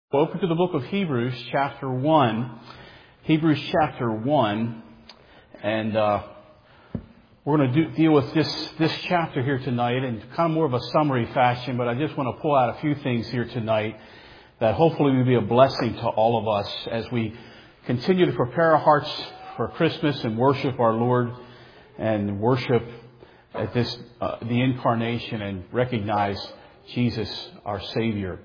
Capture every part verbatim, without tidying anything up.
Open to the book of Hebrews, chapter one. Hebrews, chapter one. And uh, we're going to do, deal with this, this chapter here tonight in kind of more of a summary fashion, but I just want to pull out a few things here tonight that hopefully will be a blessing to all of us as we continue to prepare our hearts for Christmas and worship our Lord and worship at this uh, the incarnation and recognize Jesus, our Savior.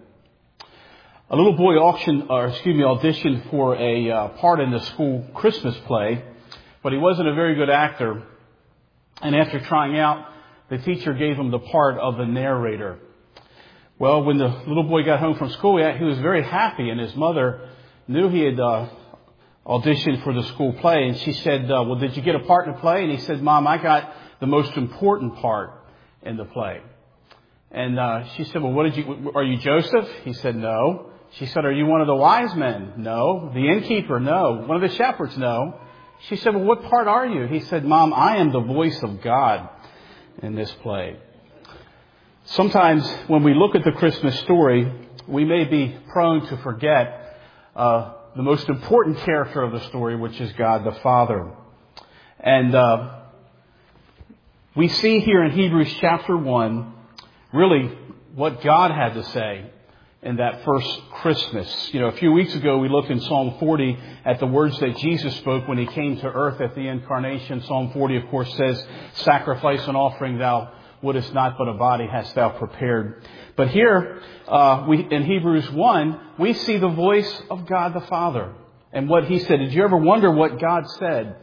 A little boy auction, or excuse me, auditioned for a uh, part in the school Christmas play, but he wasn't a very good actor. And after trying out, the teacher gave him the part of the narrator. Well, when the little boy got home from school, he was very happy, and his mother knew he had uh, auditioned for the school play. And she said, uh, well, did you get a part in the play? And he said, Mom, I got the most important part in the play. And uh, she said, well, what did you, are you Joseph? He said, no. She said, are you one of the wise men? No. The innkeeper? No. One of the shepherds? No. She said, well, what part are you? He said, Mom, I am the voice of God in this play. Sometimes when we look at the Christmas story, we may be prone to forget uh, the most important character of the story, which is God the Father. And uh, we see here in Hebrews chapter one, really what God had to say in that first Christmas. You know, a few weeks ago we looked in Psalm forty at the words that Jesus spoke when He came to earth at the incarnation. Psalm forty, of course, says, sacrifice and offering thou wouldest not, but a body hast thou prepared. But here, uh, we, in Hebrews one, we see the voice of God the Father and what He said. Did you ever wonder what God said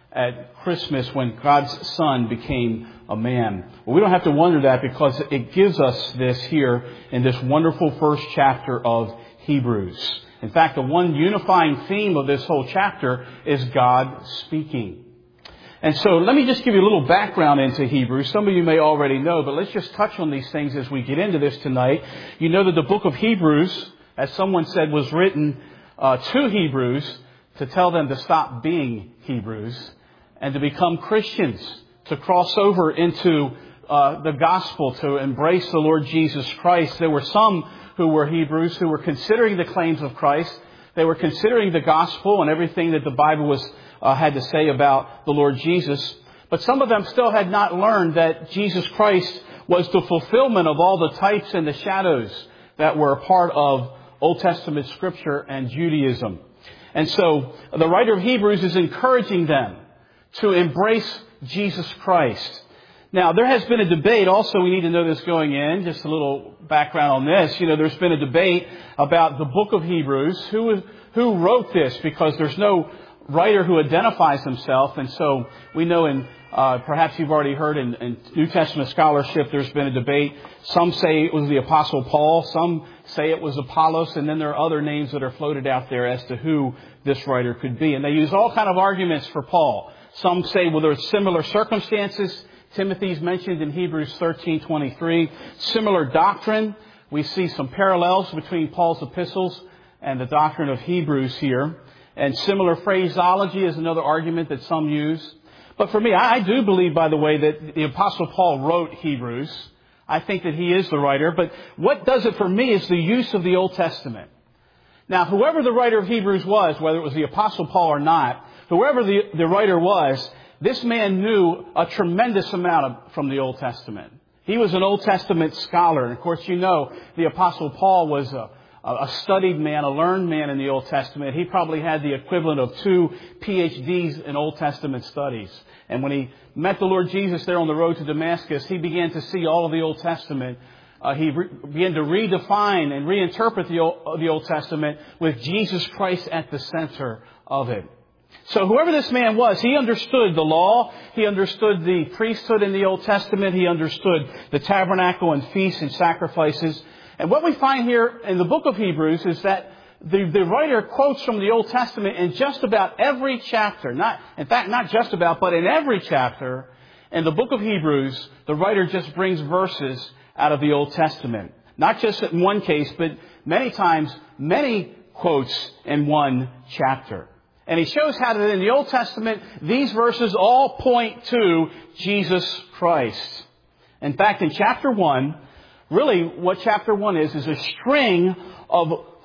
at Christmas when God's Son became a man? Well, we don't have to wonder that because it gives us this here in this wonderful first chapter of Hebrews. In fact, the one unifying theme of this whole chapter is God speaking. And so let me just give you a little background into Hebrews. Some of you may already know, but let's just touch on these things as we get into this tonight. You know that the book of Hebrews, as someone said, was written uh, to Hebrews to tell them to stop being Hebrews and to become Christians, to cross over into uh, the gospel, to embrace the Lord Jesus Christ. There were some who were Hebrews who were considering the claims of Christ. They were considering the gospel and everything that the Bible was uh, had to say about the Lord Jesus. But some of them still had not learned that Jesus Christ was the fulfillment of all the types and the shadows that were a part of Old Testament Scripture and Judaism. And so the writer of Hebrews is encouraging them to embrace Jesus Christ. Now, there has been a debate. Also, we need to know this going in. Just a little background on this. You know, there's been a debate about the book of Hebrews. Who who wrote this? Because there's no writer who identifies himself. And so we know in, uh, perhaps you've already heard in, in New Testament scholarship, there's been a debate. Some say it was the Apostle Paul. Some say it was Apollos. And then there are other names that are floated out there as to who this writer could be. And they use all kind of arguments for Paul. Some say, well, there's similar circumstances. Timothy's mentioned in Hebrews thirteen twenty-three. Similar doctrine. We see some parallels between Paul's epistles and the doctrine of Hebrews here. And similar phraseology is another argument that some use. But for me, I do believe, by the way, that the Apostle Paul wrote Hebrews. I think that he is the writer. But what does it for me is the use of the Old Testament. Now, whoever the writer of Hebrews was, whether it was the Apostle Paul or not, whoever the, the writer was, this man knew a tremendous amount of, from the Old Testament. He was an Old Testament scholar. And of course, you know, the Apostle Paul was a, a studied man, a learned man in the Old Testament. He probably had the equivalent of two P H Ds in Old Testament studies. And when he met the Lord Jesus there on the road to Damascus, he began to see all of the Old Testament. Uh, he re- began to redefine and reinterpret the Old, the Old Testament with Jesus Christ at the center of it. So whoever this man was, he understood the law. He understood the priesthood in the Old Testament. He understood the tabernacle and feasts and sacrifices. And what we find here in the book of Hebrews is that the, the writer quotes from the Old Testament in just about every chapter. Not, in fact, not just about, but in every chapter in the book of Hebrews, the writer just brings verses out of the Old Testament. Not just in one case, but many times, many quotes in one chapter. And he shows how that in the Old Testament, these verses all point to Jesus Christ. In fact, in chapter one, really what chapter one is, is a string of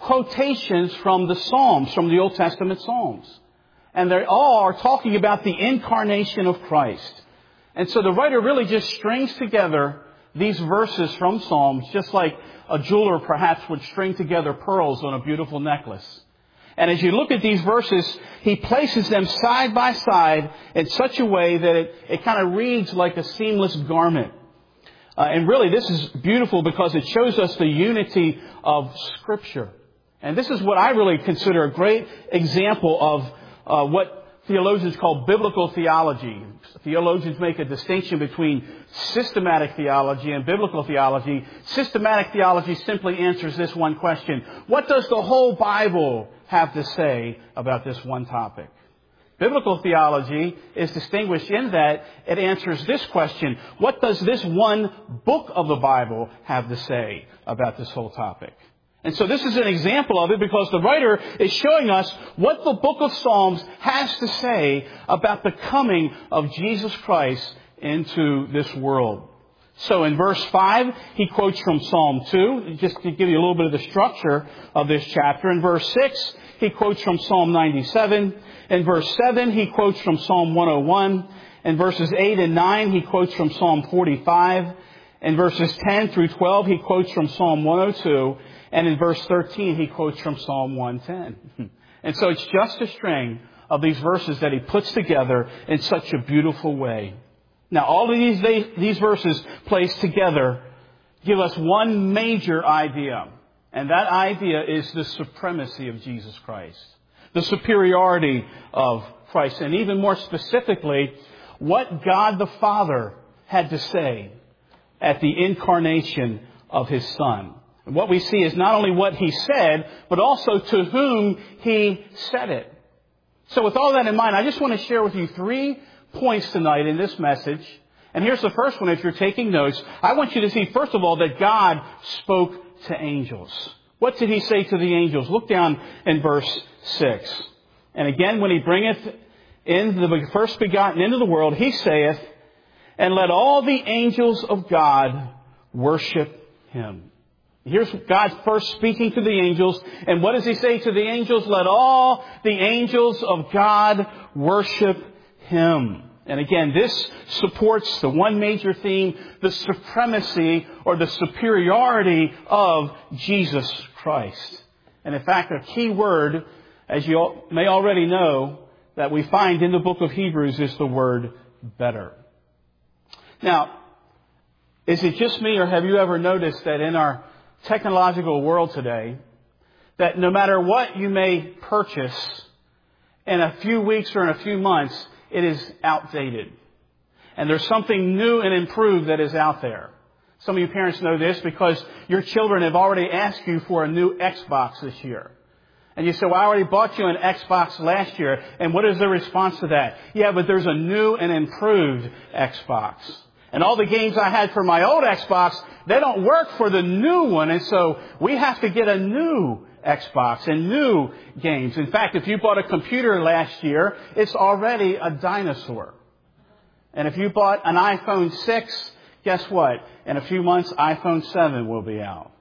quotations from the Psalms, from the Old Testament Psalms. And they all are talking about the incarnation of Christ. And so the writer really just strings together these verses from Psalms, just like a jeweler perhaps would string together pearls on a beautiful necklace. And as you look at these verses, he places them side by side in such a way that it, it kind of reads like a seamless garment. Uh, and really, this is beautiful because it shows us the unity of Scripture. And this is what I really consider a great example of uh, what theologians call biblical theology. Theologians make a distinction between systematic theology and biblical theology. Systematic theology simply answers this one question: what does the whole Bible have to say about this one topic? Biblical theology is distinguished in that it answers this question: what does this one book of the Bible have to say about this whole topic? And so this is an example of it because the writer is showing us what the book of Psalms has to say about the coming of Jesus Christ into this world. So in verse five, he quotes from Psalm two, just to give you a little bit of the structure of this chapter. In verse six, he quotes from Psalm ninety-seven. In verse seven, he quotes from Psalm one oh one. In verses eight and nine, he quotes from Psalm forty-five. In verses ten through twelve, he quotes from Psalm one oh two. And in verse thirteen, he quotes from Psalm one ten. And so it's just a string of these verses that he puts together in such a beautiful way. Now, all of these, these verses placed together give us one major idea. And that idea is the supremacy of Jesus Christ. The superiority of Christ. And even more specifically, what God the Father had to say at the incarnation of His Son. And what we see is not only what He said, but also to whom He said it. So with all that in mind, I just want to share with you three points tonight in this message. And here's the first one. If you're taking notes, I want you to see, first of all, that God spoke to angels. What did He say to the angels? Look down in verse six. And again, when He bringeth in the first begotten into the world, He saith, and let all the angels of God worship Him. Here's God first speaking to the angels. And what does He say to the angels? Let all the angels of God worship Him. And again, this supports the one major theme, the supremacy or the superiority of Jesus Christ. And in fact, a key word, as you may already know, that we find in the book of Hebrews is the word better. Now, is it just me, or have you ever noticed that in our technological world today, that no matter what you may purchase, in a few weeks or in a few months, it is outdated. And there's something new and improved that is out there. Some of you parents know this because your children have already asked you for a new Xbox this year. And you say, well, I already bought you an Xbox last year. And what is the response to that? Yeah, but there's a new and improved Xbox. And all the games I had for my old Xbox, they don't work for the new one. And so we have to get a new Xbox and new games. In fact, if you bought a computer last year, it's already a dinosaur. And if you bought an iPhone six, guess what? In a few months, iPhone seven will be out.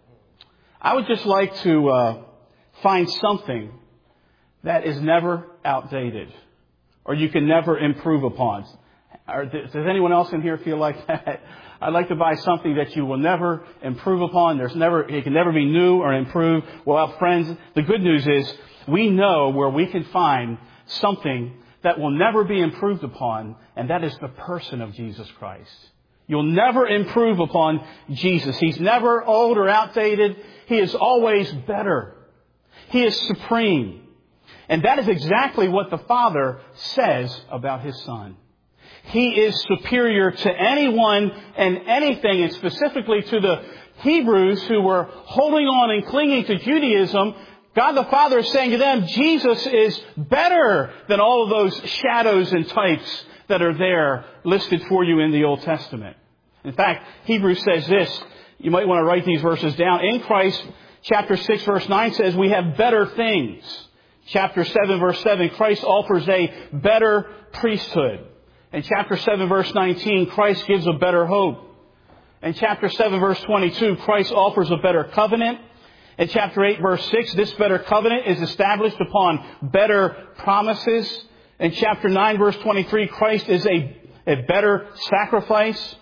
I would just like to uh, find something that is never outdated or you can never improve upon. Or does anyone else in here feel like that? I'd like to buy something that you will never improve upon. There's never, it can never be new or improved. Well, friends, the good news is we know where we can find something that will never be improved upon, and that is the person of Jesus Christ. You'll never improve upon Jesus. He's never old or outdated. He is always better. He is supreme. And that is exactly what the Father says about His Son. He is superior to anyone and anything, and specifically to the Hebrews who were holding on and clinging to Judaism. God the Father is saying to them, Jesus is better than all of those shadows and types that are there listed for you in the Old Testament. In fact, Hebrews says this. You might want to write these verses down. In Christ, chapter six, verse nine says, we have better things. Chapter seven, verse seven, Christ offers a better priesthood. In chapter seven, verse nineteen, Christ gives a better hope. In chapter seven, verse twenty-two, Christ offers a better covenant. In chapter eight, verse six, this better covenant is established upon better promises. In chapter nine, verse twenty-three, Christ is a, a better sacrifice.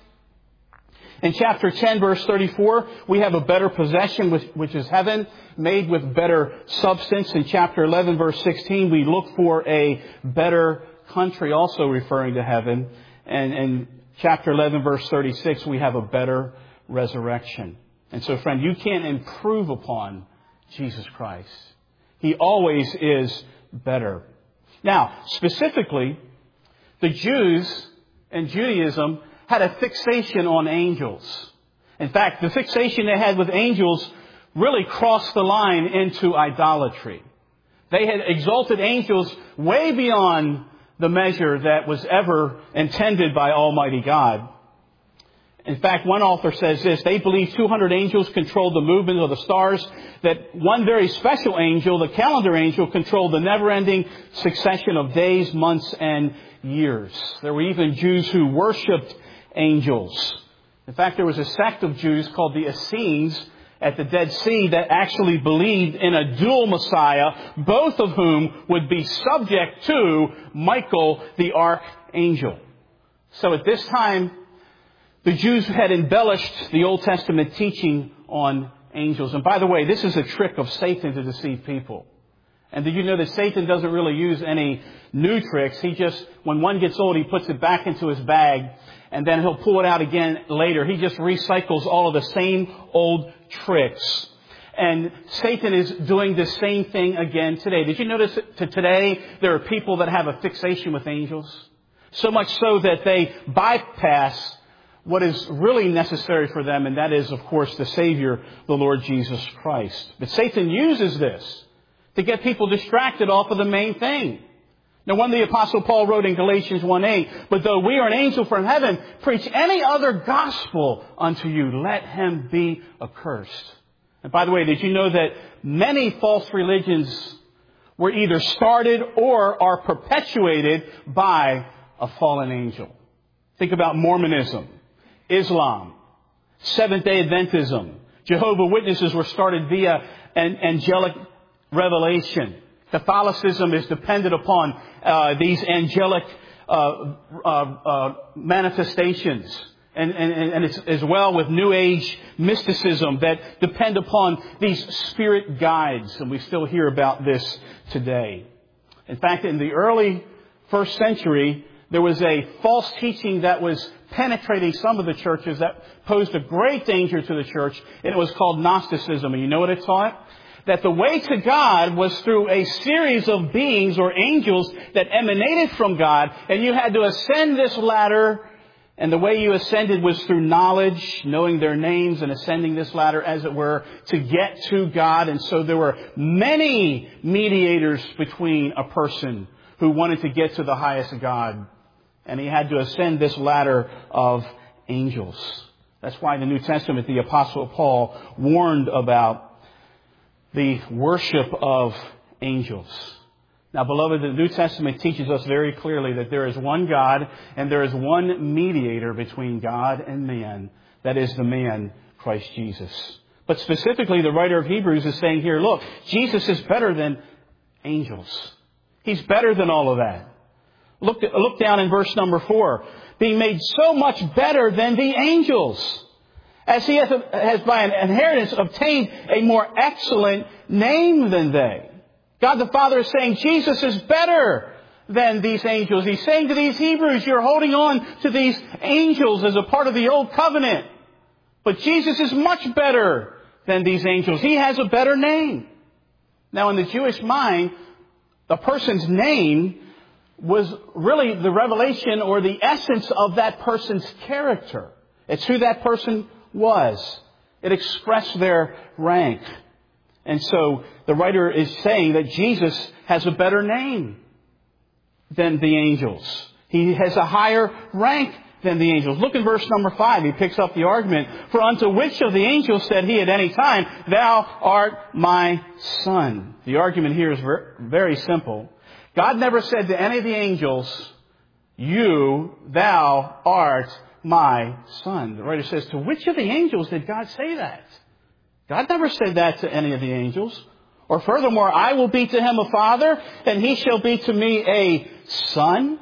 In chapter ten, verse thirty-four, we have a better possession, which, which is heaven, made with better substance. In chapter eleven, verse sixteen, we look for a better country, also referring to heaven. And in chapter eleven, verse thirty-six, we have a better resurrection. And so, friend, you can't improve upon Jesus Christ. He always is better. Now, specifically, the Jews and Judaism had a fixation on angels. In fact, the fixation they had with angels really crossed the line into idolatry. They had exalted angels way beyond the measure that was ever intended by Almighty God. In fact, one author says this: they believe two hundred angels controlled the movement of the stars, that one very special angel, the calendar angel, controlled the never-ending succession of days, months, and years. There were even Jews who worshipped angels. In fact, there was a sect of Jews called the Essenes at the Dead Sea that actually believed in a dual Messiah, both of whom would be subject to Michael the archangel. So at this time, the Jews had embellished the Old Testament teaching on angels. And by the way, this is a trick of Satan to deceive people. And did you know that Satan doesn't really use any new tricks? He just, when one gets old, he puts it back into his bag, and then he'll pull it out again later. He just recycles all of the same old tricks. And Satan is doing the same thing again today. Did you notice that today there are people that have a fixation with angels? So much so that they bypass what is really necessary for them, and that is, of course, the Savior, the Lord Jesus Christ. But Satan uses this to get people distracted off of the main thing. No wonder the Apostle Paul wrote in Galatians one eight, "But though we are an angel from heaven, preach any other gospel unto you, let him be accursed." And by the way, did you know that many false religions were either started or are perpetuated by a fallen angel? Think about Mormonism, Islam, Seventh-day Adventism. Jehovah's Witnesses were started via an angelic revelation. Catholicism is dependent upon uh, these angelic uh, uh, uh, manifestations. And, and, and it's as well with New Age mysticism that depend upon these spirit guides. And we still hear about this today. In fact, in the early first century, there was a false teaching that was penetrating some of the churches that posed a great danger to the church, and it was called Gnosticism. And you know what it taught? That the way to God was through a series of beings or angels that emanated from God, and you had to ascend this ladder, and the way you ascended was through knowledge, knowing their names, and ascending this ladder, as it were, to get to God. And so there were many mediators between a person who wanted to get to the highest God. And he had to ascend this ladder of angels. That's why in the New Testament, the Apostle Paul warned about the worship of angels. Now, beloved, the New Testament teaches us very clearly that there is one God and there is one mediator between God and man. That is the man, Christ Jesus. But specifically, the writer of Hebrews is saying here, look, Jesus is better than angels. He's better than all of that. Look, look down in verse number four. Being made so much better than the angels, as he has, has by an inheritance obtained a more excellent name than they. God the Father is saying Jesus is better than these angels. He's saying to these Hebrews, you're holding on to these angels as a part of the old covenant. But Jesus is much better than these angels. He has a better name. Now, in the Jewish mind, a person's name was really the revelation or the essence of that person's character. It's who that person was. It expressed their rank. And so the writer is saying that Jesus has a better name than the angels. He has a higher rank than the angels. Look in verse number five. He picks up the argument. For unto which of the angels said he at any time, thou art my son? The argument here is very simple. God never said to any of the angels, you, thou art my son. The writer says, to which of the angels did God say that? God never said that to any of the angels. Or furthermore, I will be to him a father, and he shall be to me a son.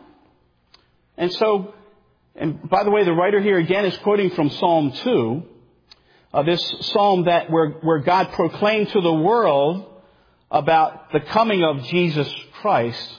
And so, and by the way, the writer here again is quoting from Psalm two. Uh, this psalm that where, where God proclaimed to the world about the coming of Jesus Christ.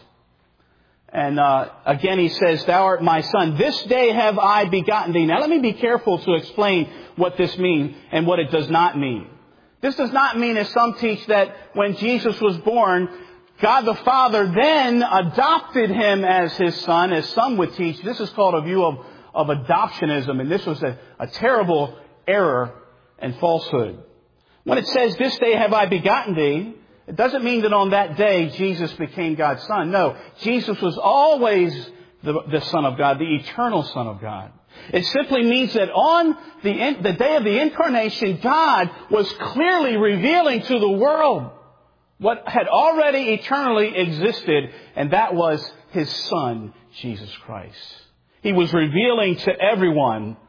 And uh, again he says, thou art my son. This day have I begotten thee. Now let me be careful to explain what this means and what it does not mean. This does not mean, as some teach, that when Jesus was born, God the Father then adopted him as his son, as some would teach. This is called a view of, of adoptionism, and this was a, a terrible error and falsehood. When it says, this day have I begotten thee, it doesn't mean that on that day Jesus became God's son. No, Jesus was always the, the Son of God, the eternal Son of God. It simply means that on the, the day of the incarnation, God was clearly revealing to the world what had already eternally existed, and that was his Son, Jesus Christ. He was revealing to everyone,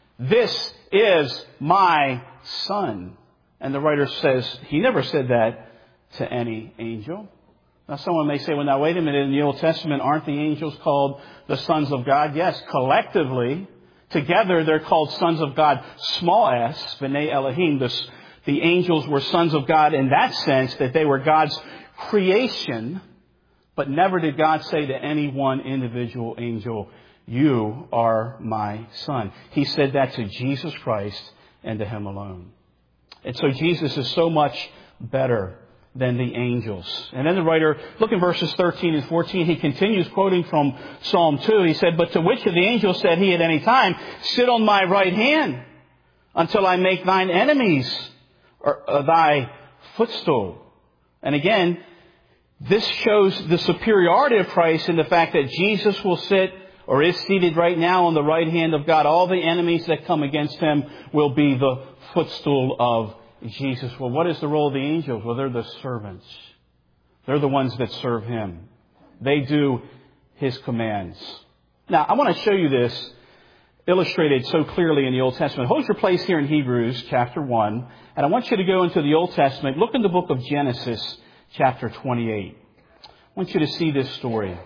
this is my Son. And the writer says he never said that to any angel. Now someone may say, well now wait a minute, in the Old Testament aren't the angels called the sons of God? Yes, collectively, together they're called sons of God, small s, B'nai Elohim. The, the angels were sons of God in that sense, that they were God's creation, but never did God say to any one individual angel, you are my son. He said that to Jesus Christ and to him alone. And so Jesus is so much better than the angels. And then the writer, look in verses thirteen and fourteen, he continues quoting from Psalm two. He said, but to which of the angels said he at any time, sit on my right hand until I make thine enemies or, uh, thy footstool. And again, this shows the superiority of Christ in the fact that Jesus will sit or is seated right now on the right hand of God. All the enemies that come against him will be the footstool of Jesus. Well, what is the role of the angels? Well, they're the servants. They're the ones that serve him. They do his commands. Now, I want to show you this illustrated so clearly in the Old Testament. Hold your place here in Hebrews chapter one. And I want you to go into the Old Testament. Look in the book of Genesis chapter twenty-eight. I want you to see this story.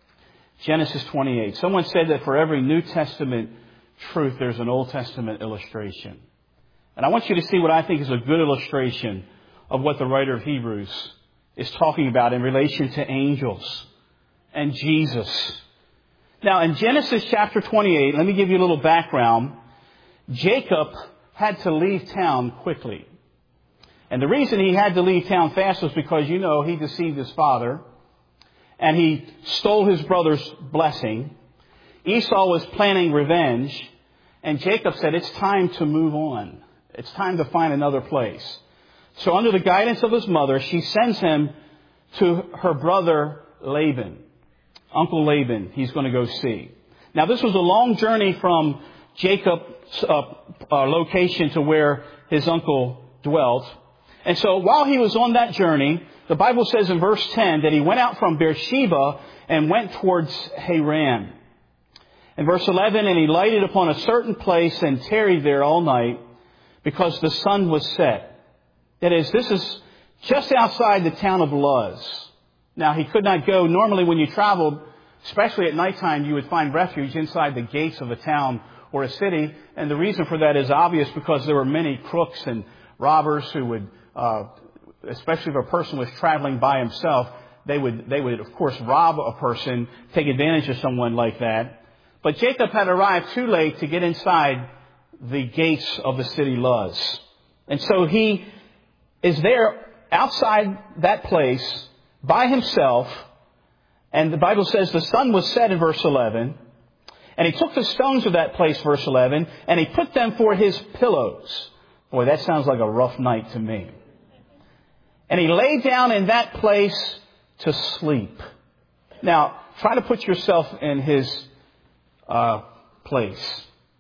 Genesis twenty-eight. Someone said that for every New Testament truth, there's an Old Testament illustration. And I want you to see what I think is a good illustration of what the writer of Hebrews is talking about in relation to angels and Jesus. Now, in Genesis chapter twenty-eight, let me give you a little background. Jacob had to leave town quickly. And the reason he had to leave town fast was because, you know, he deceived his father and he stole his brother's blessing. Esau was planning revenge, and Jacob said, it's time to move on. It's time to find another place. So under the guidance of his mother, she sends him to her brother Laban. Uncle Laban, he's going to go see. Now this was a long journey from Jacob's uh, uh, location to where his uncle dwelt. And so while he was on that journey, the Bible says in verse ten that he went out from Beersheba and went towards Haran. In verse eleven, and he lighted upon a certain place and tarried there all night, because the sun was set. That is, this is just outside the town of Luz. Now, he could not go. Normally, when you traveled, especially at nighttime, you would find refuge inside the gates of a town or a city. And the reason for that is obvious, because there were many crooks and robbers who would, uh, especially if a person was traveling by himself, they would, they would, of course, rob a person, take advantage of someone like that. But Jacob had arrived too late to get inside the gates of the city Luz. And so he is there outside that place by himself. And the Bible says the sun was set in verse eleven. And he took the stones of that place, verse eleven, and he put them for his pillows. Boy, that sounds like a rough night to me. And he lay down in that place to sleep. Now, try to put yourself in his uh, place.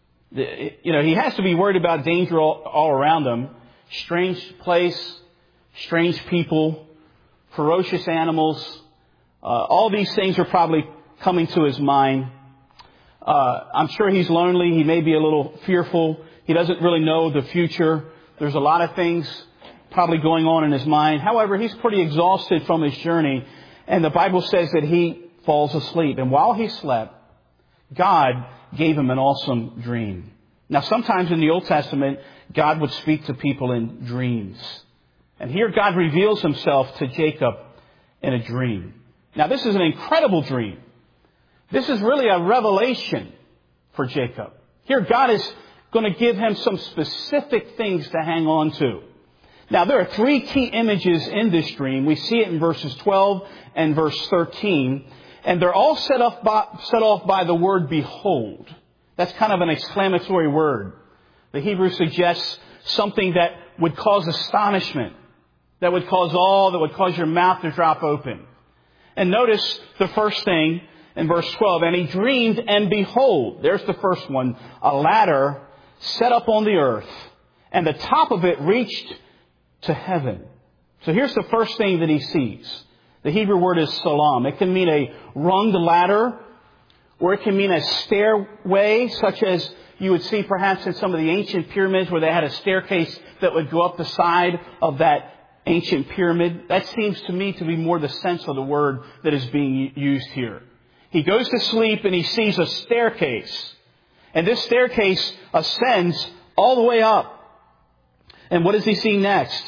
You know, he has to be worried about danger all, all around him. Strange place, strange people, ferocious animals. Uh, all these things are probably coming to his mind. Uh, I'm sure he's lonely. He may be a little fearful. He doesn't really know the future. There's a lot of things probably going on in his mind. However, he's pretty exhausted from his journey. And the Bible says that he falls asleep. And while he slept, God gave him an awesome dream. Now, sometimes in the Old Testament, God would speak to people in dreams. And here God reveals himself to Jacob in a dream. Now, this is an incredible dream. This is really a revelation for Jacob. Here God is going to give him some specific things to hang on to. Now, there are three key images in this dream. We see it in verses twelve and verse thirteen. And they're all set off by, set off by the word behold. That's kind of an exclamatory word. The Hebrew suggests something that would cause astonishment, that would cause awe, that would cause your mouth to drop open. And notice the first thing in verse twelve. And he dreamed, and behold, there's the first one, a ladder set up on the earth, and the top of it reached to heaven. So here's the first thing that he sees. The Hebrew word is salam. It can mean a runged ladder, or it can mean a stairway, such as you would see perhaps in some of the ancient pyramids where they had a staircase that would go up the side of that ancient pyramid. That seems to me to be more the sense of the word that is being used here. He goes to sleep and he sees a staircase. And this staircase ascends all the way up. And what does he see next?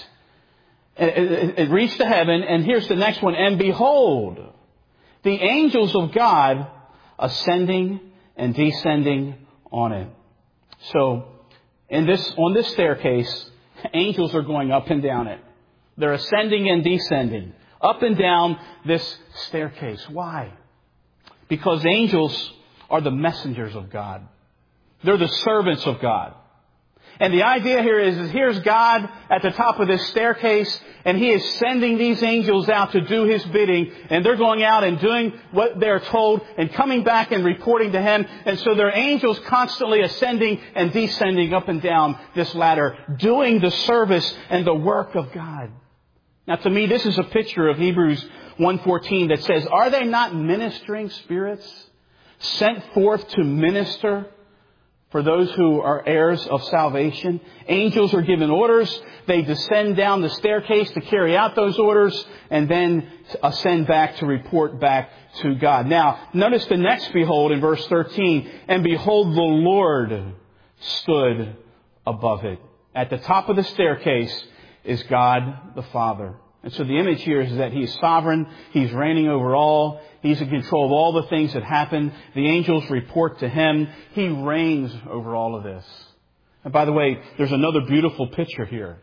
It, it reached to heaven, and here's the next one. And behold, the angels of God ascending and descending on it. So, in this on this staircase, angels are going up and down it. They're ascending and descending up and down this staircase. Why? Because angels are the messengers of God. They're the servants of God. And the idea here is, is here's God at the top of this staircase, and He is sending these angels out to do His bidding, and they're going out and doing what they're told and coming back and reporting to Him. And so there are angels constantly ascending and descending up and down this ladder, doing the service and the work of God. Now, to me, this is a picture of Hebrews one fourteen that says, are they not ministering spirits sent forth to minister for those who are heirs of salvation? Angels are given orders. They descend down the staircase to carry out those orders and then ascend back to report back to God. Now, notice the next behold in verse thirteen. And behold, the Lord stood above it. At the top of the staircase is God the Father. And so the image here is that He's sovereign. He's reigning over all. He's in control of all the things that happen. The angels report to Him. He reigns over all of this. And by the way, there's another beautiful picture here.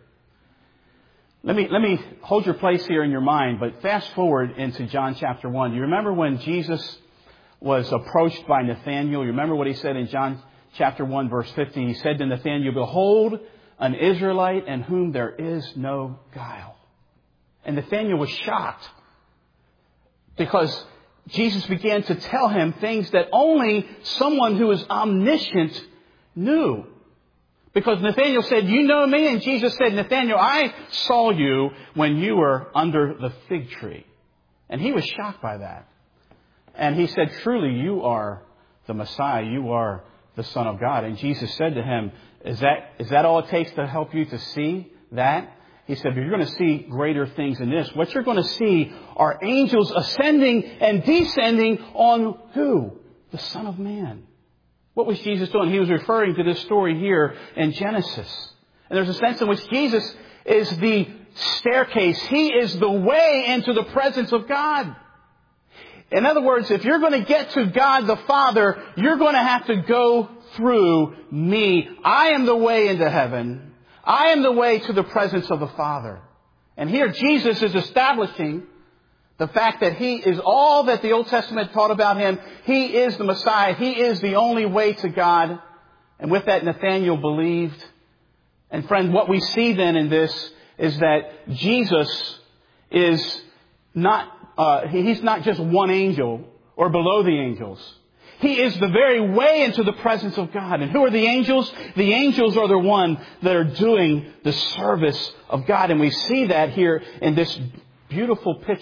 Let me, let me hold your place here in your mind, but fast forward into John chapter one. You remember when Jesus was approached by Nathanael? You remember what He said in John chapter one, verse fifty? He said to Nathanael, behold, an Israelite in whom there is no guile. And Nathanael was shocked because Jesus began to tell him things that only someone who is omniscient knew. Because Nathanael said, you know me? And Jesus said, Nathanael, I saw you when you were under the fig tree. And he was shocked by that. And he said, truly, you are the Messiah. You are the Son of God. And Jesus said to him, is that, is that all it takes to help you to see that? He said, but you're going to see greater things than this. What you're going to see are angels ascending and descending on who? The Son of Man. What was Jesus doing? He was referring to this story here in Genesis. And there's a sense in which Jesus is the staircase. He is the way into the presence of God. In other words, if you're going to get to God the Father, you're going to have to go through me. I am the way into heaven. I am the way to the presence of the Father. And here Jesus is establishing the fact that He is all that the Old Testament taught about Him. He is the Messiah. He is the only way to God. And with that, Nathanael believed. And friend, what we see then in this is that Jesus is not, uh, He's not just one angel or below the angels. He is the very way into the presence of God. And who are the angels? The angels are the one that are doing the service of God. And we see that here in this beautiful picture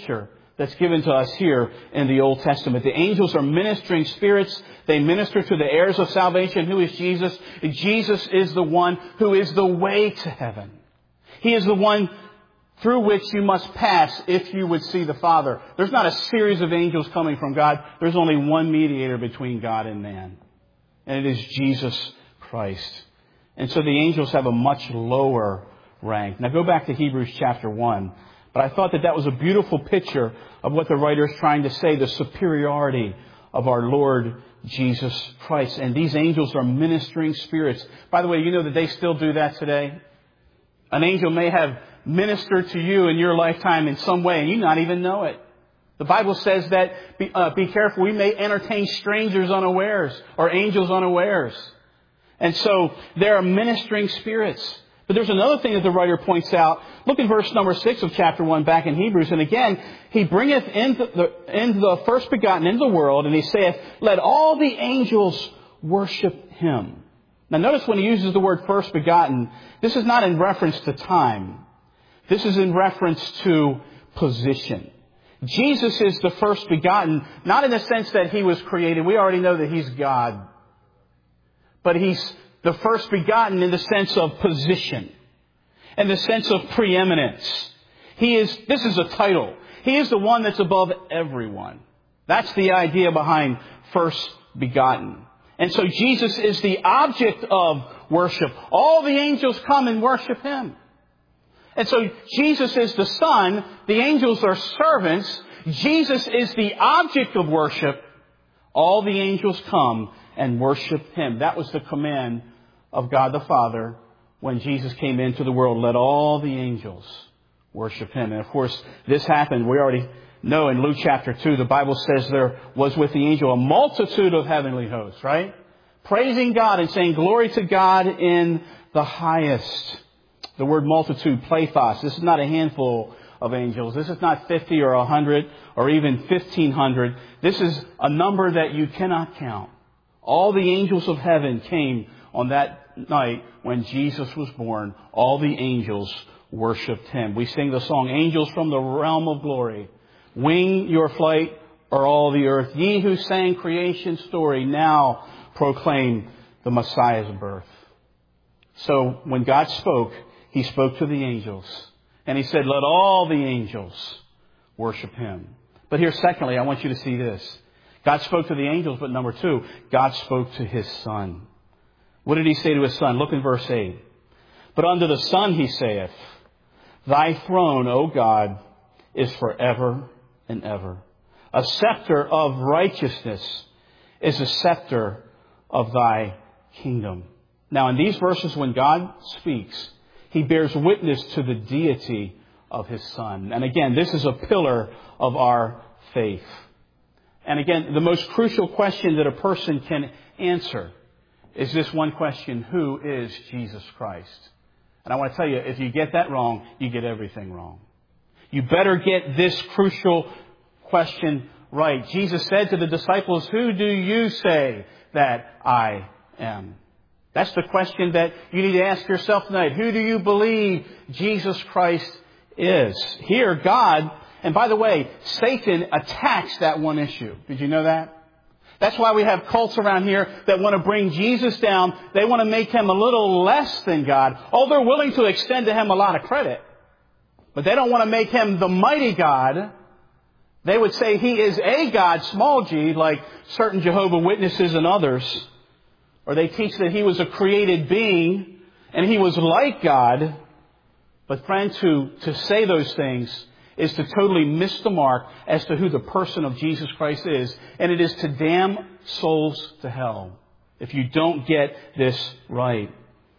that's given to us here in the Old Testament. The angels are ministering spirits. They minister to the heirs of salvation. Who is Jesus? Jesus is the one who is the way to heaven. He is the one through which you must pass if you would see the Father. There's not a series of angels coming from God. There's only one mediator between God and man. And it is Jesus Christ. And so the angels have a much lower rank. Now go back to Hebrews chapter one. But I thought that that was a beautiful picture of what the writer is trying to say, the superiority of our Lord Jesus Christ. And these angels are ministering spirits. By the way, you know that they still do that today? An angel may have ministered to you in your lifetime in some way and you not even know it. The Bible says that be, uh, be careful, we may entertain strangers unawares or angels unawares. And so there are ministering spirits. But there's another thing that the writer points out. Look in verse number six of chapter one back in Hebrews. And again, he bringeth into the, into the first begotten into the world, and he saith, let all the angels worship him. Now notice when he uses the word first begotten, this is not in reference to time. This is in reference to position. Jesus is the first begotten, not in the sense that he was created. We already know that he's God. But he's the first begotten in the sense of position, in the sense of preeminence. He is, this is a title. He is the one that's above everyone. That's the idea behind first begotten. And so Jesus is the object of worship. All the angels come and worship him. And so Jesus is the Son. The angels are servants. Jesus is the object of worship. All the angels come and worship him. That was the command of God the Father when Jesus came into the world. Let all the angels worship him. And of course, this happened. We already know in Luke chapter two, the Bible says there was with the angel a multitude of heavenly hosts, right? Praising God and saying, glory to God in the highest. The word multitude, plethos. This is not a handful of angels. This is not fifty or one hundred or even fifteen hundred. This is a number that you cannot count. All the angels of heaven came on that night when Jesus was born. All the angels worshipped him. We sing the song, Angels from the Realm of Glory. Wing your flight o'er all the earth. Ye who sang creation's story, now proclaim the Messiah's birth. So when God spoke, he spoke to the angels. And he said, let all the angels worship him. But here, secondly, I want you to see this. God spoke to the angels, but number two, God spoke to his Son. What did he say to his Son? Look in verse eight. But unto the Son he saith, thy throne, O God, is forever and ever. A scepter of righteousness is a scepter of thy kingdom. Now in these verses, when God speaks, he bears witness to the deity of his Son. And again, this is a pillar of our faith. And again, the most crucial question that a person can answer is this one question: who is Jesus Christ? And I want to tell you, if you get that wrong, you get everything wrong. You better get this crucial question right. Jesus said to the disciples, who do you say that I am? That's the question that you need to ask yourself tonight. Who do you believe Jesus Christ is? Here, God, and by the way, Satan attacks that one issue. Did you know that? That's why we have cults around here that want to bring Jesus down. They want to make him a little less than God. Oh, they're willing to extend to him a lot of credit. But they don't want to make him the mighty God. They would say he is a God, small g, like certain Jehovah Witnesses and others. Or they teach that he was a created being and he was like God. But friends, to, to say those things is to totally miss the mark as to who the person of Jesus Christ is. And it is to damn souls to hell if you don't get this right.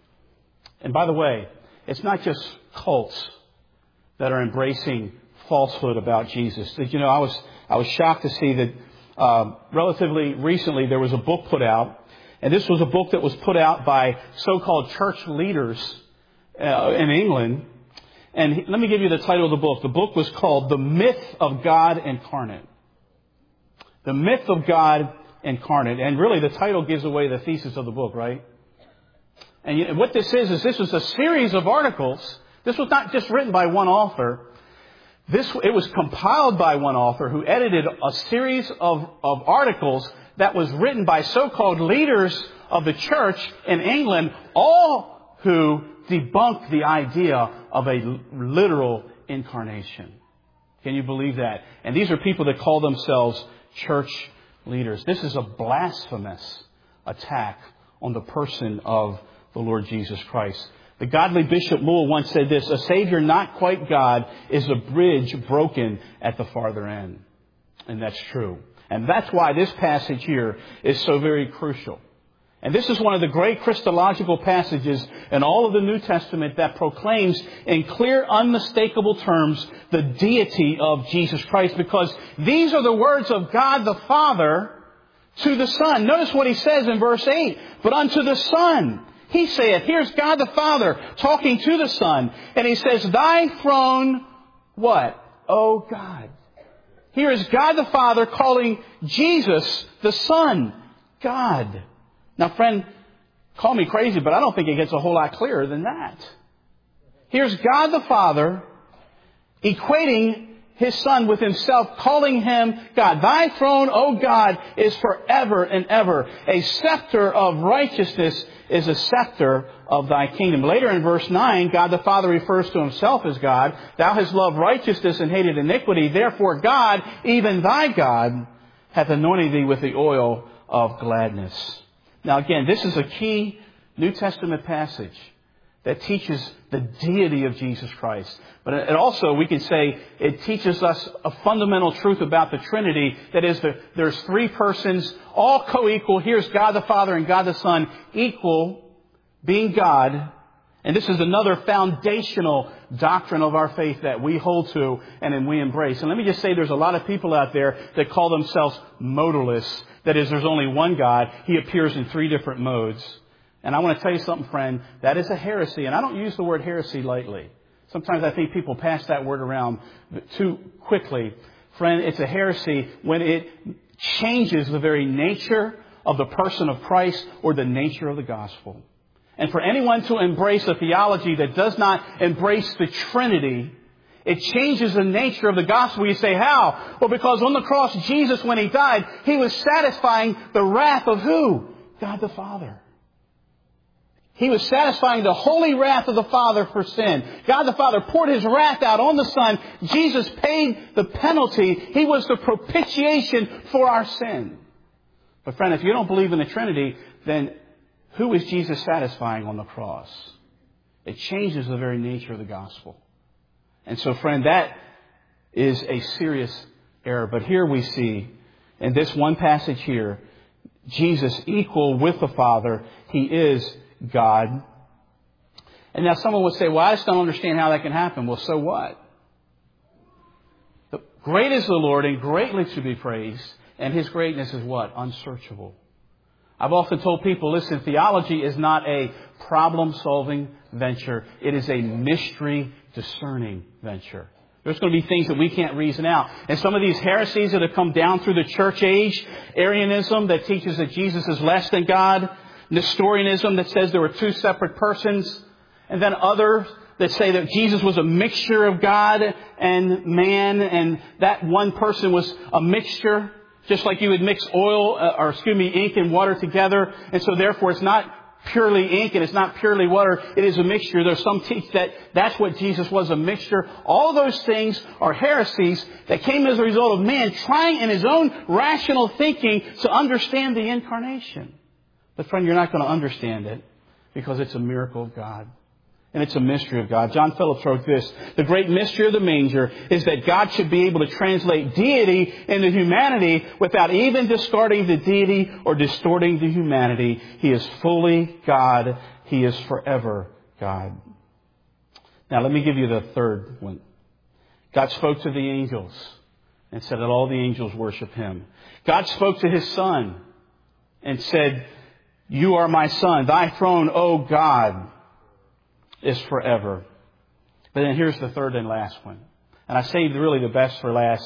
And by the way, it's not just cults that are embracing falsehood about Jesus. You know, I was I was shocked to see that uh, relatively recently there was a book put out. And this was a book that was put out by so-called church leaders uh, in England. And he, let me give you the title of the book. The book was called The Myth of God Incarnate. The Myth of God Incarnate. And really the title gives away the thesis of the book, right? And you, what this is, is this was a series of articles. This was not just written by one author. This, it was compiled by one author who edited a series of, of articles that was written by so-called leaders of the church in England, all who debunked the idea of a literal incarnation. Can you believe that? And these are people that call themselves church leaders. This is a blasphemous attack on the person of the Lord Jesus Christ. The godly Bishop Moule once said this: a Savior not quite God is a bridge broken at the farther end. And that's true. And that's why this passage here is so very crucial. And this is one of the great Christological passages in all of the New Testament that proclaims in clear, unmistakable terms the deity of Jesus Christ, because these are the words of God the Father to the Son. Notice what He says in verse eight. But unto the Son He saith, here's God the Father talking to the Son. And He says, Thy throne, what? O God. Here is God the Father calling Jesus the Son, God. Now, friend, call me crazy, but I don't think it gets a whole lot clearer than that. Here's God the Father equating His Son with Himself, calling Him God. Thy throne, O God, is forever and ever. A scepter of righteousness is a scepter of Thy kingdom. Later in verse nine, God the Father refers to Himself as God. Thou hast loved righteousness and hated iniquity. Therefore God, even Thy God, hath anointed Thee with the oil of gladness. Now again, this is a key New Testament passage that teaches the deity of Jesus Christ. But it also, we can say, it teaches us a fundamental truth about the Trinity. That is, that there's three persons, all co-equal. Here's God the Father and God the Son, equal, being God. And this is another foundational doctrine of our faith that we hold to and then we embrace. And let me just say, there's a lot of people out there that call themselves modalists. That is, there's only one God. He appears in three different modes. And I want to tell you something, friend. That is a heresy. And I don't use the word heresy lightly. Sometimes I think people pass that word around too quickly. Friend, it's a heresy when it changes the very nature of the person of Christ or the nature of the gospel. And for anyone to embrace a theology that does not embrace the Trinity, it changes the nature of the gospel. You say, how? Well, because on the cross, Jesus, when He died, He was satisfying the wrath of who? God the Father. He was satisfying the holy wrath of the Father for sin. God the Father poured His wrath out on the Son. Jesus paid the penalty. He was the propitiation for our sin. But friend, if you don't believe in the Trinity, then who is Jesus satisfying on the cross? It changes the very nature of the gospel. And so, friend, that is a serious error. But here we see, in this one passage here, Jesus equal with the Father. He is God. And now someone would say, well, I just don't understand how that can happen. Well, so what? The great is the Lord and greatly to be praised. And His greatness is what? Unsearchable. I've often told people, listen, theology is not a problem-solving venture. It is a mystery-discerning venture. There's going to be things that we can't reason out. And some of these heresies that have come down through the church age, Arianism that teaches that Jesus is less than God, Nestorianism that says there were two separate persons, and then others that say that Jesus was a mixture of God and man, and that one person was a mixture. Just like you would mix oil, uh, or excuse me, ink and water together. And so therefore it's not purely ink and it's not purely water. It is a mixture. There's some teach that that's what Jesus was, a mixture. All those things are heresies that came as a result of man trying in his own rational thinking to understand the incarnation. But friend, you're not going to understand it because it's a miracle of God. And it's a mystery of God. John Phillips wrote this: the great mystery of the manger is that God should be able to translate deity into humanity without even discarding the deity or distorting the humanity. He is fully God. He is forever God. Now let me give you the third one. God spoke to the angels and said that all the angels worship Him. God spoke to His Son and said, you are my Son. Thy throne, O God, is forever. But then here's the third and last one. And I saved really the best for last.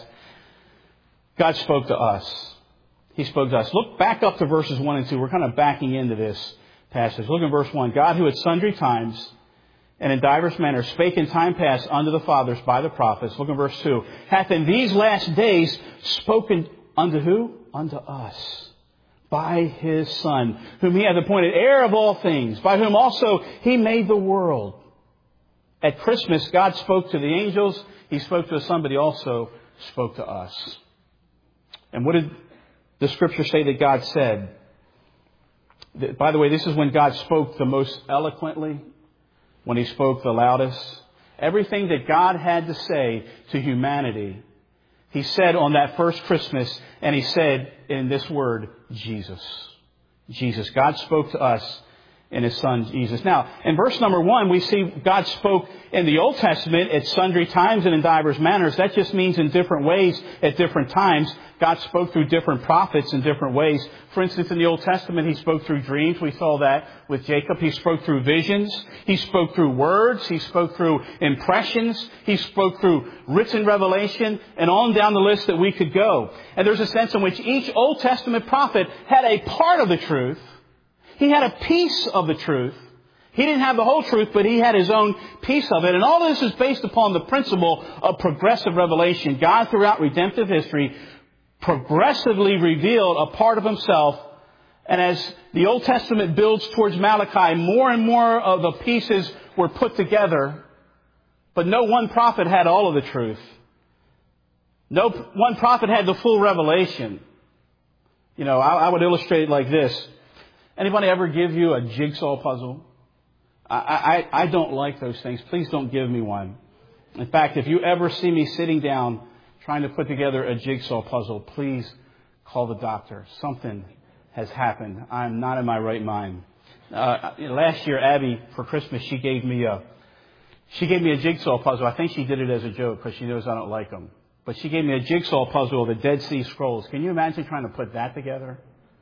God spoke to us. He spoke to us. Look back up to verses one and two. We're kind of backing into this passage. Look at verse one. God, who at sundry times and in divers manners spake in time past unto the fathers by the prophets. Look in verse two. Hath in these last days spoken unto who? Unto us. By his Son, whom he hath appointed heir of all things, by whom also he made the world. At Christmas, God spoke to the angels. He spoke to the Son, but he also spoke to us. And what did the Scripture say that God said? By the way, this is when God spoke the most eloquently, when he spoke the loudest. Everything that God had to say to humanity, he said on that first Christmas, and he said in this word, Jesus. Jesus. God spoke to us in his Son, Jesus. Now, in verse number one, we see God spoke in the Old Testament at sundry times and in divers manners. That just means in different ways at different times. God spoke through different prophets in different ways. For instance, in the Old Testament, he spoke through dreams. We saw that with Jacob. He spoke through visions. He spoke through words. He spoke through impressions. He spoke through written revelation, and on down the list that we could go. And there's a sense in which each Old Testament prophet had a part of the truth. He had a piece of the truth. He didn't have the whole truth, but he had his own piece of it. And all this is based upon the principle of progressive revelation. God, throughout redemptive history, progressively revealed a part of himself. And as the Old Testament builds towards Malachi, more and more of the pieces were put together. But no one prophet had all of the truth. No one prophet had the full revelation. You know, I, I would illustrate it like this. Anybody ever give you a jigsaw puzzle? I, I, I don't like those things. Please don't give me one. In fact, if you ever see me sitting down trying to put together a jigsaw puzzle, please call the doctor. Something has happened. I'm not in my right mind. Uh, last year, Abby, for Christmas, she gave me a she gave me a jigsaw puzzle. I think she did it as a joke because she knows I don't like them. But she gave me a jigsaw puzzle of the Dead Sea Scrolls. Can you imagine trying to put that together?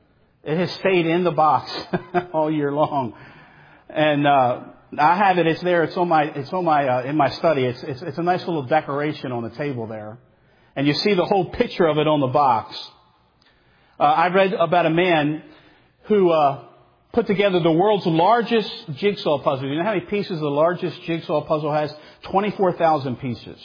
It has stayed in the box all year long, and uh, I have it. It's there. It's on my. It's on my. Uh, in my study. It's, it's it's a nice little decoration on the table there, and you see the whole picture of it on the box. Uh, I read about a man who uh, put together the world's largest jigsaw puzzle. You know how many pieces the largest jigsaw puzzle has? Twenty-four thousand pieces.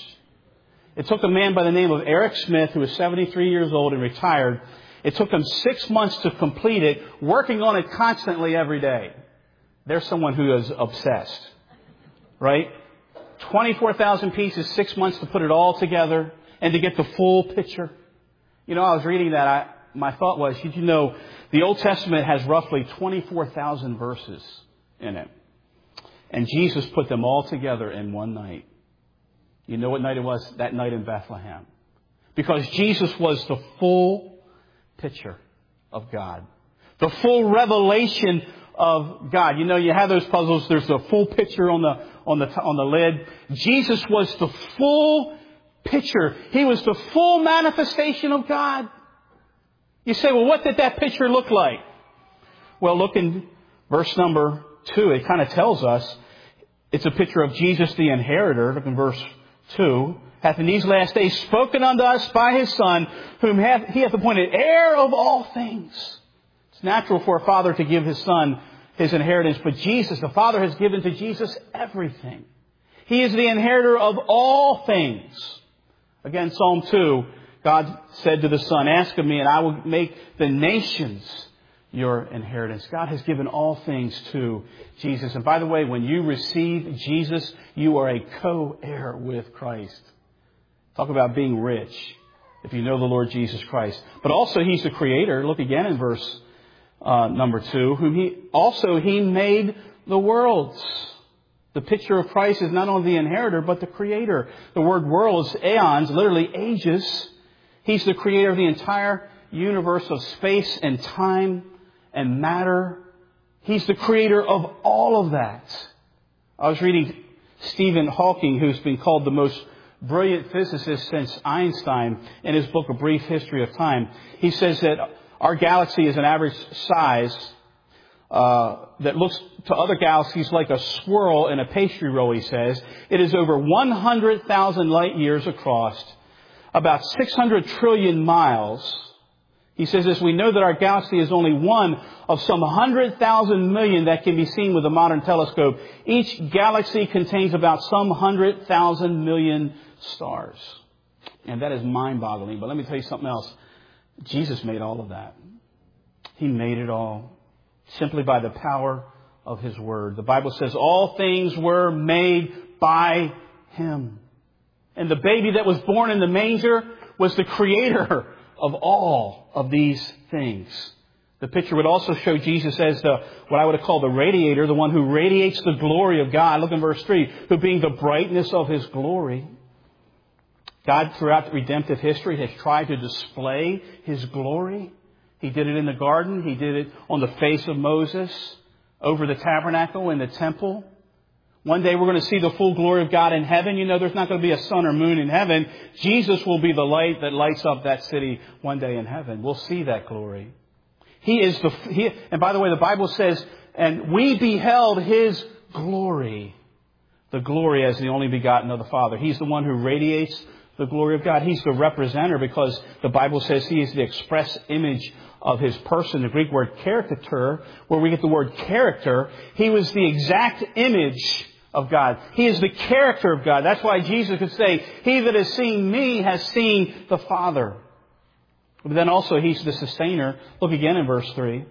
It took a man by the name of Eric Smith, who was seventy-three years old and retired. It took him six months to complete it, working on it constantly every day. There's someone who is obsessed, right? twenty-four thousand pieces, six months to put it all together and to get the full picture. You know, I was reading that. I, my thought was, did you know the Old Testament has roughly twenty-four thousand verses in it? And Jesus put them all together in one night. You know what night it was? That night in Bethlehem. Because Jesus was the full picture of God. The full revelation of God. You know, you have those puzzles. There's the full picture on the on the on the lid. Jesus was the full picture. He was the full manifestation of God. You say, well, what did that picture look like? Well, look in verse number two. It kind of tells us it's a picture of Jesus, the inheritor. Look in verse two. Hath in these last days spoken unto us by his Son, whom hath, he hath appointed heir of all things. It's natural for a father to give his son his inheritance, but Jesus, the Father has given to Jesus everything. He is the inheritor of all things. Again, Psalm two, God said to the Son, ask of me and I will make the nations your inheritance. God has given all things to Jesus. And by the way, when you receive Jesus, you are a co-heir with Christ. Talk about being rich if you know the Lord Jesus Christ. But also he's the creator. Look again in verse uh, number two. Whom he also he made the worlds. The picture of Christ is not only the inheritor, but the creator. The word world is aeons, literally ages. He's the creator of the entire universe of space and time and matter. He's the creator of all of that. I was reading Stephen Hawking, who's been called the most brilliant physicist since Einstein, in his book, A Brief History of Time. He says that our galaxy is an average size uh, that looks to other galaxies like a swirl in a pastry roll, he says. It is over one hundred thousand light years across, about six hundred trillion miles. He says this, we know that our galaxy is only one of some one hundred thousand million that can be seen with a modern telescope. Each galaxy contains about some one hundred thousand million stars. And that is mind-boggling. But let me tell you something else. Jesus made all of that. He made it all simply by the power of His Word. The Bible says all things were made by Him. And the baby that was born in the manger was the creator of all of these things. The picture would also show Jesus as the, what I would call the radiator, the one who radiates the glory of God. Look in verse three, who being the brightness of His glory. God, throughout redemptive history, has tried to display His glory. He did it in the garden. He did it on the face of Moses, over the tabernacle in the temple. One day we're going to see the full glory of God in heaven. You know, there's not going to be a sun or moon in heaven. Jesus will be the light that lights up that city one day in heaven. We'll see that glory. He is the, he, and by the way, the Bible says, and we beheld His glory. The glory as the only begotten of the Father. He's the one who radiates the glory of God. He's the representative because the Bible says He is the express image of His person. The Greek word caricature, where we get the word character. He was the exact image of God. He is the character of God. That's why Jesus could say, he that has seen me has seen the Father. But then also He's the sustainer. Look again in verse three.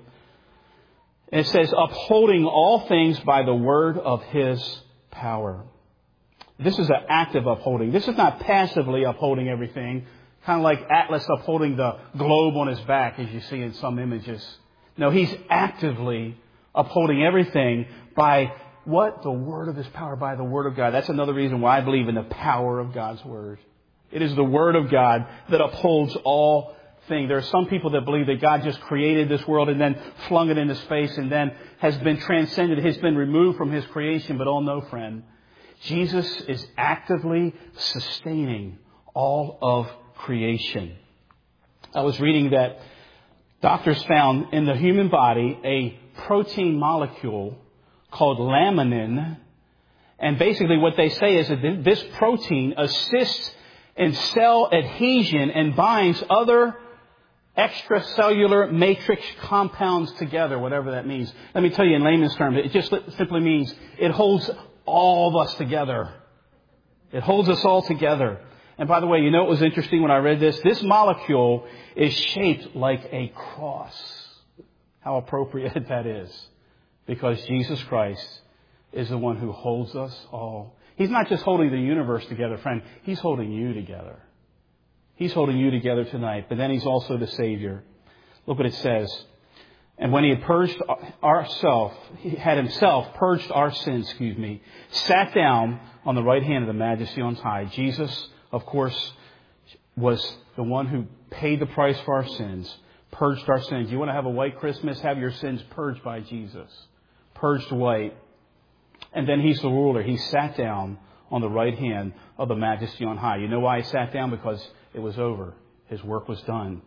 It says, upholding all things by the word of His power. This is an active upholding. This is not passively upholding everything. Kind of like Atlas upholding the globe on his back, as you see in some images. No, He's actively upholding everything by what? The word of His power, by the word of God. That's another reason why I believe in the power of God's word. It is the word of God that upholds all things. There are some people that believe that God just created this world and then flung it into space and then has been transcended, has been removed from His creation. But oh no, friend. Jesus is actively sustaining all of creation. I was reading that doctors found in the human body a protein molecule called laminin. And basically what they say is that this protein assists in cell adhesion and binds other extracellular matrix compounds together, whatever that means. Let me tell you in layman's terms, it just simply means it holds all of us together. It holds us all together. And by the way, you know what was interesting when I read this? This molecule is shaped like a cross. How appropriate that is. Because Jesus Christ is the one who holds us all. He's not just holding the universe together, friend. He's holding you together. He's holding you together tonight. But then He's also the Savior. Look what it says. And when He had purged ourself, He had Himself purged our sins, excuse me, sat down on the right hand of the Majesty on high. Jesus, of course, was the one who paid the price for our sins, purged our sins. You want to have a white Christmas? Have your sins purged by Jesus. Purged white. And then He's the ruler. He sat down on the right hand of the Majesty on high. You know why He sat down? Because it was over. His work was done.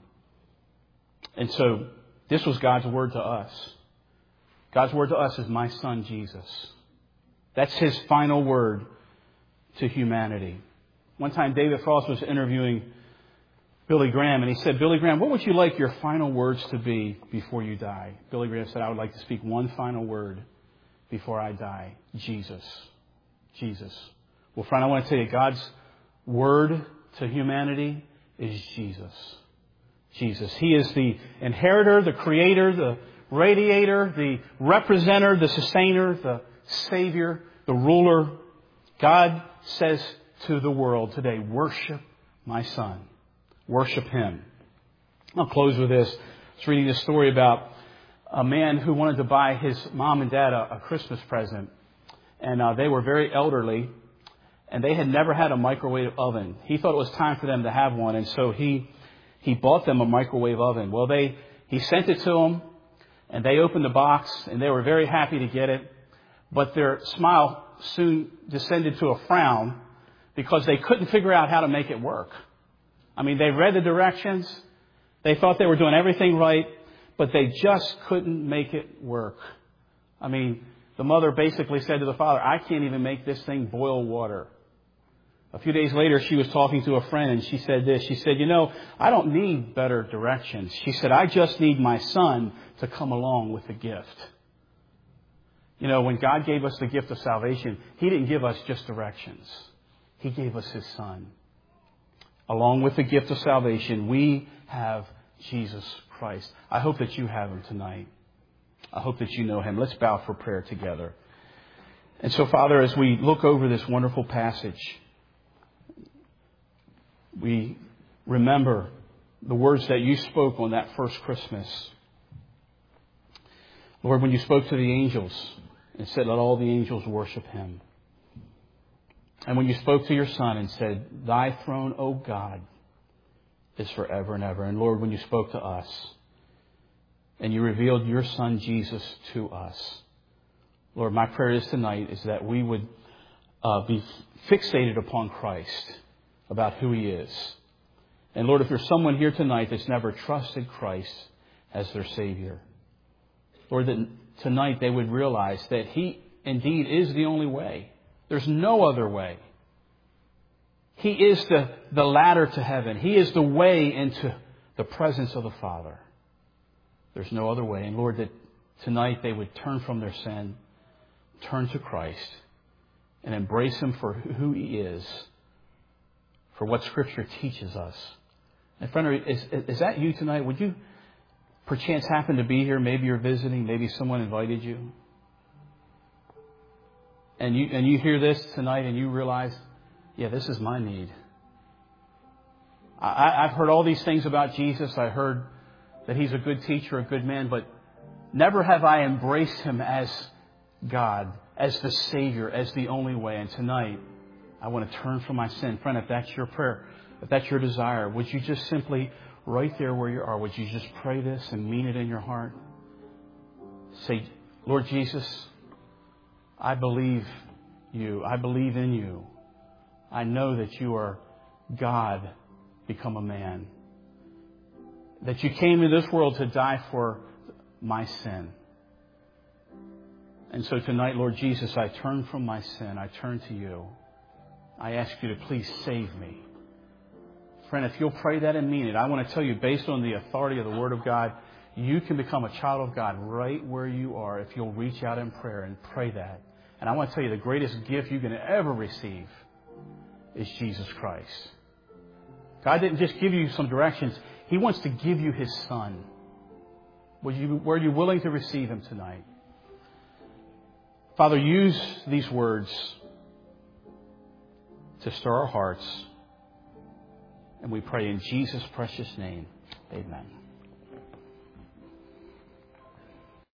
And so this was God's word to us. God's word to us is my Son, Jesus. That's His final word to humanity. One time David Frost was interviewing Billy Graham, and he said, Billy Graham, what would you like your final words to be before you die? Billy Graham said, I would like to speak one final word before I die. Jesus. Jesus. Well, friend, I want to tell you, God's word to humanity is Jesus. Jesus. He is the inheritor, the creator, the radiator, the representer, the sustainer, the Savior, the ruler. God says to the world today, worship my Son. Worship Him. I'll close with this. I was reading this story about a man who wanted to buy his mom and dad a, a Christmas present. And uh, they were very elderly. And they had never had a microwave oven. He thought it was time for them to have one. And so he he bought them a microwave oven. Well, they he sent it to them. And they opened the box. And they were very happy to get it. But their smile soon descended to a frown because they couldn't figure out how to make it work. I mean, they read the directions. They thought they were doing everything right, but they just couldn't make it work. I mean, the mother basically said to the father, I can't even make this thing boil water. A few days later, she was talking to a friend and she said this. She said, you know, I don't need better directions. She said, I just need my son to come along with the gift. You know, when God gave us the gift of salvation, He didn't give us just directions. He gave us His Son. Along with the gift of salvation, we have Jesus Christ. I hope that you have Him tonight. I hope that you know Him. Let's bow for prayer together. And so, Father, as we look over this wonderful passage, we remember the words that you spoke on that first Christmas. Lord, when you spoke to the angels and said, let all the angels worship Him. And when you spoke to your Son and said, thy throne, O God, is forever and ever. And Lord, when you spoke to us and you revealed your Son, Jesus, to us. Lord, my prayer is tonight is that we would uh, be fixated upon Christ, about who He is. And Lord, if there's someone here tonight that's never trusted Christ as their Savior, Lord, that tonight they would realize that He indeed is the only way. There's no other way. He is the, the ladder to heaven. He is the way into the presence of the Father. There's no other way. And Lord, that tonight they would turn from their sin, turn to Christ, and embrace Him for who He is, for what Scripture teaches us. And friend, is, is that you tonight? Would you perchance happen to be here? Maybe you're visiting. Maybe someone invited you. And you and you hear this tonight and you realize, yeah, this is my need. I, I've heard all these things about Jesus. I heard that He's a good teacher, a good man, but never have I embraced Him as God, as the Savior, as the only way. And tonight, I want to turn from my sin. Friend, if that's your prayer, if that's your desire, would you just simply, right there where you are, would you just pray this and mean it in your heart? Say, Lord Jesus, I believe you. I believe in you. I know that you are God become a man. That you came to this world to die for my sin. And so tonight, Lord Jesus, I turn from my sin. I turn to you. I ask you to please save me. Friend, if you'll pray that and mean it, I want to tell you, based on the authority of the Word of God, you can become a child of God right where you are if you'll reach out in prayer and pray that. And I want to tell you, the greatest gift you can ever receive is Jesus Christ. God didn't just give you some directions. He wants to give you His Son. Were you, were you willing to receive Him tonight? Father, use these words to stir our hearts. And we pray in Jesus' precious name. Amen.